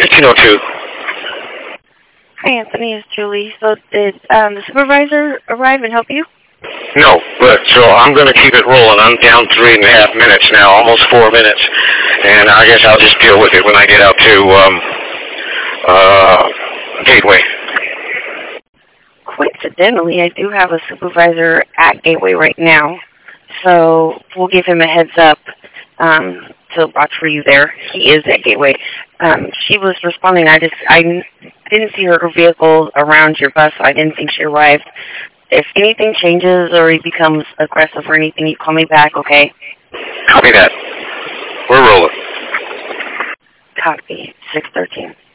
1502. Hi, Anthony. It's Julie. So did the supervisor arrive and help you? No, but so I'm going to keep it rolling. I'm down 3.5 minutes now, almost 4 minutes, and I guess I'll just deal with it when I get out to Gateway. Coincidentally, I do have a supervisor at Gateway right now, so we'll give him a heads up to watch for you there. He is at Gateway. She was responding. I didn't see her vehicle around your bus, so I didn't think she arrived. If anything changes or he becomes aggressive or anything, you call me back, okay? Copy that. We're rolling. Copy. 613.